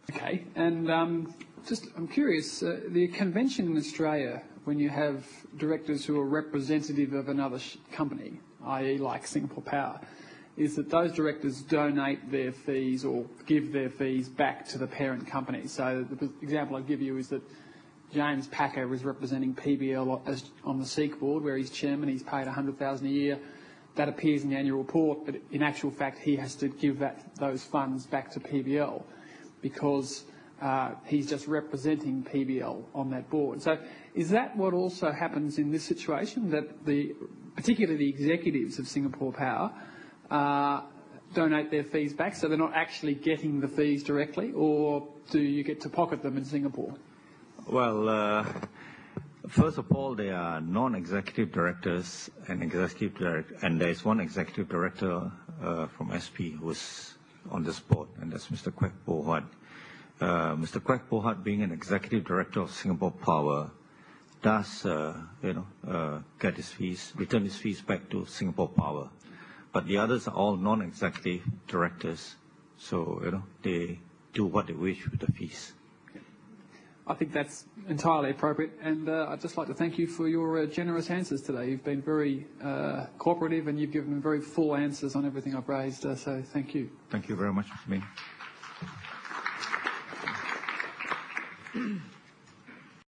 Okay, and I'm curious, the convention in Australia, when you have directors who are representative of another company, i.e. like Singapore Power, is that those directors donate their fees or give their fees back to the parent company. So the example I give you is that James Packer is representing PBL on the SEEK board, where he's chairman. He's paid $100,000 a year. That appears in the annual report, but in actual fact, he has to give those funds back to PBL because he's just representing PBL on that board. So is that what also happens in this situation, that particularly the executives of Singapore Power donate their fees back, so they're not actually getting the fees directly, or do you get to pocket them in Singapore? Well, first of all, there are non-executive directors and executive director, and there is one executive director from SP who's on this board, and that's Mr. Quek Poh Huat. Mr. Quek Poh Huat, being an executive director of Singapore Power, does get his fees, return his fees back to Singapore Power. But the others are all non-executive directors, so they do what they wish with the fees. I think that's entirely appropriate, and I'd just like to thank you for your generous answers today. You've been very cooperative, and you've given very full answers on everything I've raised, so thank you. Thank you very much, Mr. Min.